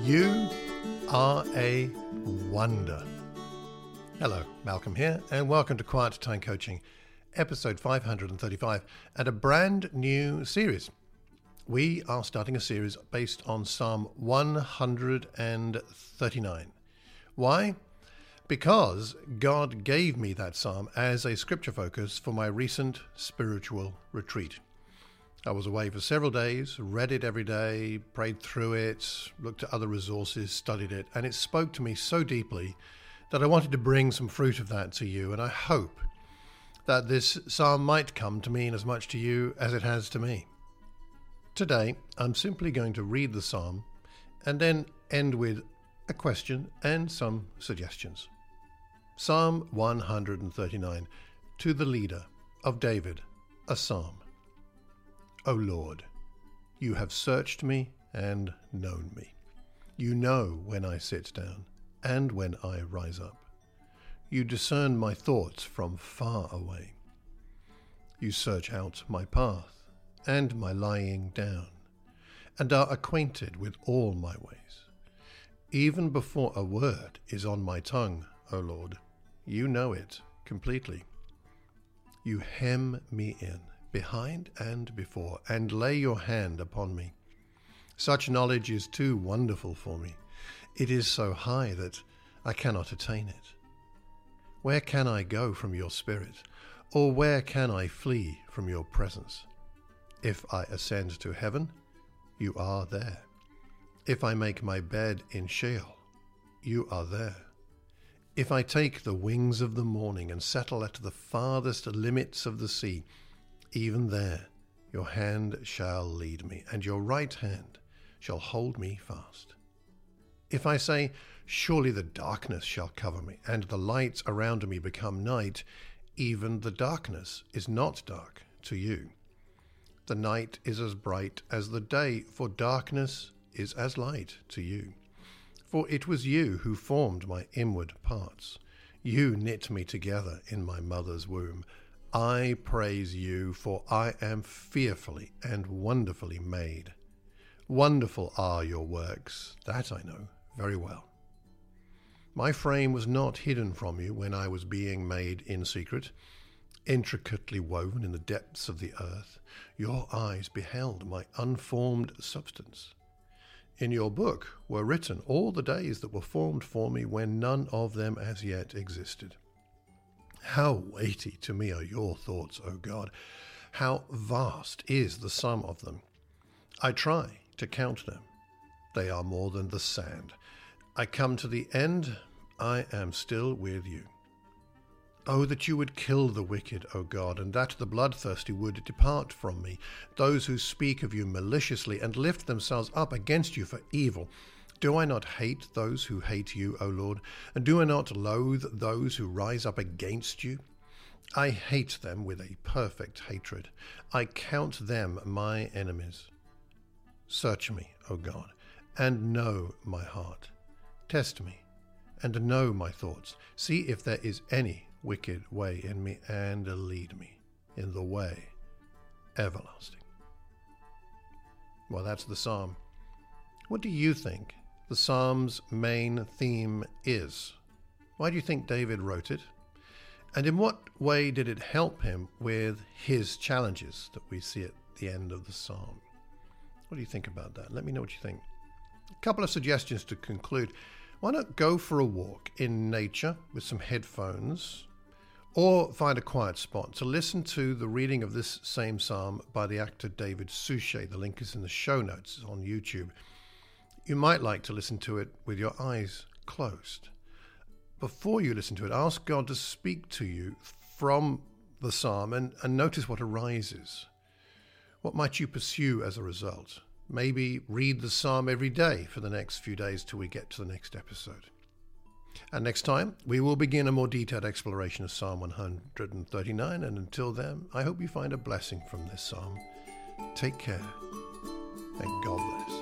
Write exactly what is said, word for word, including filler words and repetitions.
You are a wonder. Hello, Malcolm here, and welcome to Quiet Time Coaching, episode five hundred thirty-five, and a brand new series. We are starting a series based on Psalm one hundred thirty-nine. Why? Because God gave me that psalm as a scripture focus for my recent spiritual retreat. I was away for several days, read it every day, prayed through it, looked at other resources, studied it, and it spoke to me so deeply that I wanted to bring some fruit of that to you, and I hope that this psalm might come to mean as much to you as it has to me. Today, I'm simply going to read the psalm and then end with a question and some suggestions. Psalm one hundred thirty-nine, to the leader of David, a psalm. O Lord, you have searched me and known me. You know when I sit down and when I rise up. You discern my thoughts from far away. You search out my path and my lying down, and are acquainted with all my ways. Even before a word is on my tongue, O Lord, you know it completely. You hem me in, behind and before, and lay your hand upon me. Such knowledge is too wonderful for me. It is so high that I cannot attain it. Where can I go from your spirit, or where can I flee from your presence? If I ascend to heaven, you are there. If I make my bed in Sheol, you are there. If I take the wings of the morning and settle at the farthest limits of the sea, even there your hand shall lead me, and your right hand shall hold me fast. If I say, surely the darkness shall cover me, and the light around me become night, even the darkness is not dark to you. The night is as bright as the day, for darkness is as light to you. For it was you who formed my inward parts. You knit me together in my mother's womb. I praise you, for I am fearfully and wonderfully made. Wonderful are your works, that I know very well. My frame was not hidden from you when I was being made in secret, intricately woven in the depths of the earth. Your eyes beheld my unformed substance. In your book were written all the days that were formed for me, when none of them as yet existed. How weighty to me are your thoughts, O God! How vast is the sum of them! I try to count them. They are more than the sand. I come to the end. I am still with you. Oh, that you would kill the wicked, O God, and that the bloodthirsty would depart from me, those who speak of you maliciously and lift themselves up against you for evil. Do I not hate those who hate you, O Lord? And do I not loathe those who rise up against you? I hate them with a perfect hatred. I count them my enemies. Search me, O God, and know my heart. Test me, and know my thoughts. See if there is any wicked way in me, and lead me in the way everlasting. Well, that's the psalm. What do you think the psalm's main theme is? Why do you think David wrote it? And in what way did it help him with his challenges that we see at the end of the psalm? What do you think about that? Let me know what you think. A couple of suggestions to conclude. Why not go for a walk in nature with some headphones, or find a quiet spot to listen to the reading of this same psalm by the actor David Suchet. The link is in the show notes on YouTube. You might like to listen to it with your eyes closed. Before you listen to it, ask God to speak to you from the psalm and, and notice what arises. What might you pursue as a result? Maybe read the psalm every day for the next few days till we get to the next episode. And next time, we will begin a more detailed exploration of Psalm one hundred thirty-nine. And until then, I hope you find a blessing from this psalm. Take care, and God bless.